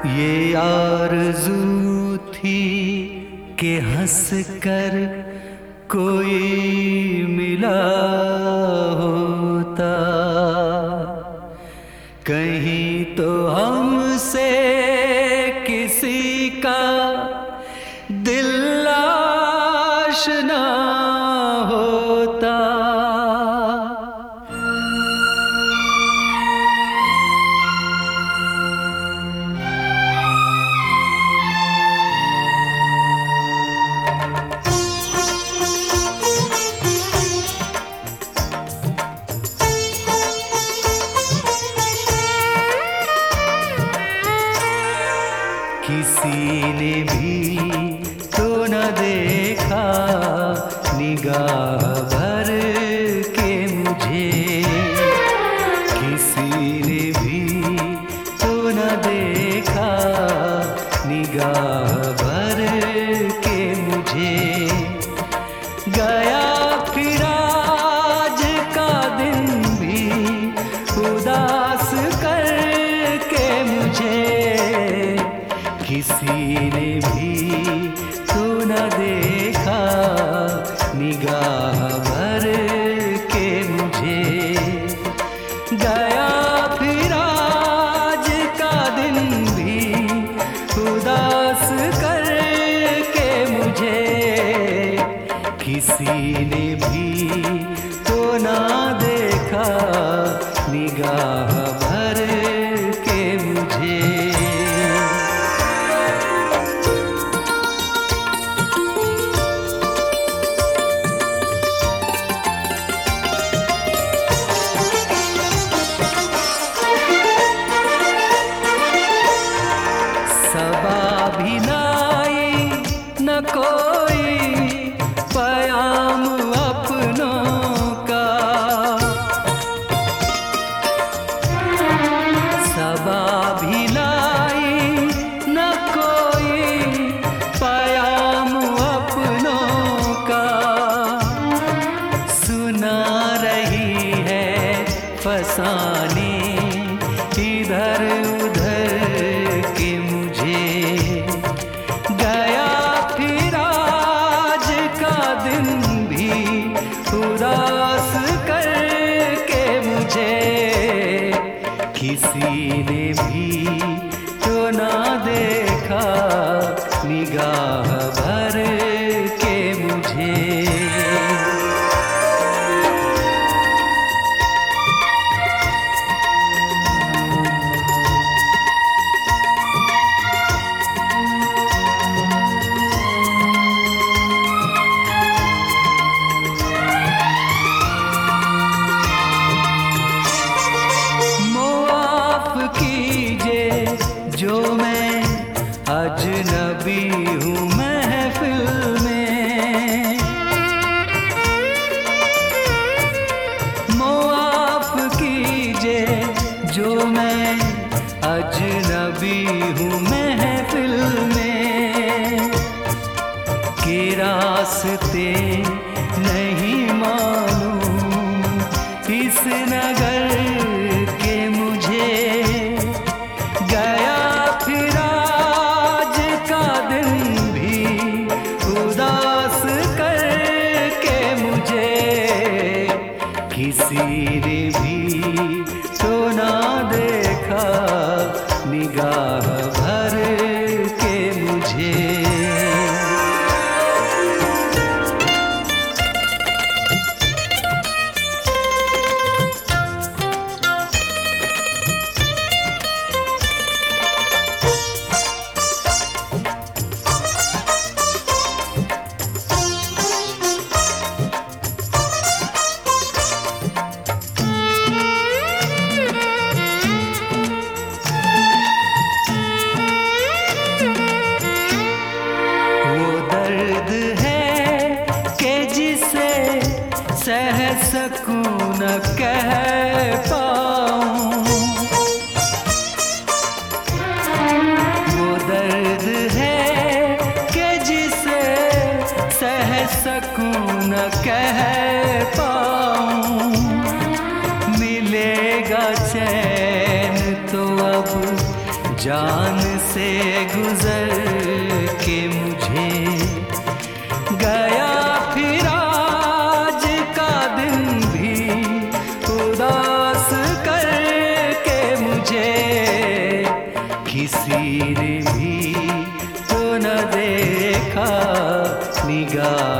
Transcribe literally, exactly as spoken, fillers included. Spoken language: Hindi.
ये आरज़ू थी कि हंस कर कोई मिला होता, कहीं तो हमसे किसी का दिल आशना होता। किसी ने भी तो न देखा निगाह भर के मुझे, किसी ने भी तो न देखा निगाह भर के मुझे। गया फिर आज का दिन भी उदास करके मुझे, किसी ने भी तो न देखा निगाह भर के मुझे। गया फिर आज का दिन भी उदास करके मुझे, किसी ने भी तो न देखा निगाह भर के मुझे। सबा भी नाई न कोई पयाम अपनों का, सबा भी लाई न कोई पयाम अपनों का। सुना रही है फसाने इधर उधर के मुझे। गया फिर आज का दिन भी उदास करके मुझे, किसी ने भी तो ना देखा निगाह भर के मुझे। जो मैं अजनबी हूँ महफिल में, मुआफ कीजिए जो मैं अजनबी हूँ महफिल में। के रास्ते नहीं मालूम इस नगर के मुझे। गया फिर आज का दिन भी उदास करके मुझे, किसी ने भी तो ना देखा निगाह भर के मुझे। जान से गुजर के मुझे गया फिर आज का दिन भी उदास करके मुझे। किसी ने भी तो न देखा निगाह